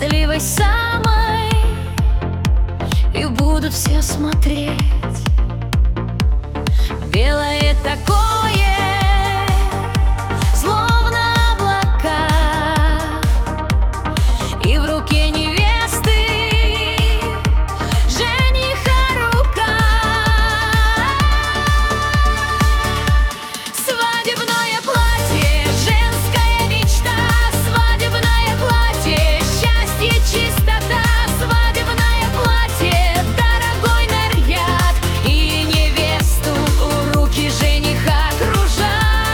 счастливой самой, и будут все смотреть. Белое такое, словно облака, и в руке невесты жениха рука. Свадебное платье, женская мечта, свадебное платье, счастье, чистота, свадебное платье, дорогой наряд, и невесту у руки жениха кружат.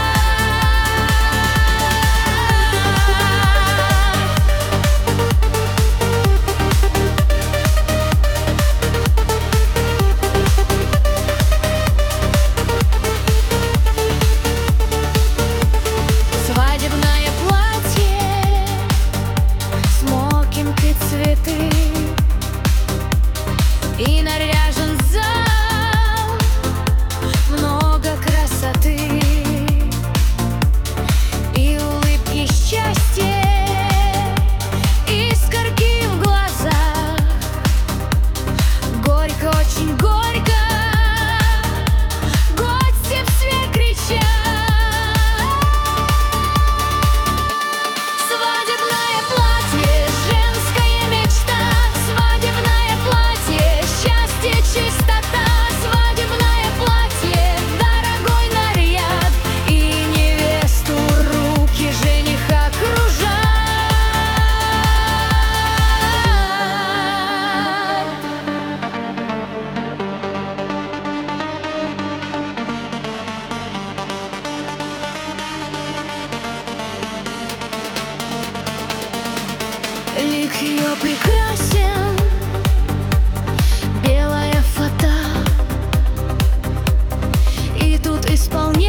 Свадебное платье, смокинг и цветы, и наряжен зал, много красоты, и улыбки счастья, искорки в глазах. Горько, очень горько, гости все кричат. Свадебное платье, женская мечта, свадебное платье, счастье, чистота, свадебное платье, дорогой наряд, и невесту руки жениха кружат. Лик ее прекрасен, белая фата, и тут исполняется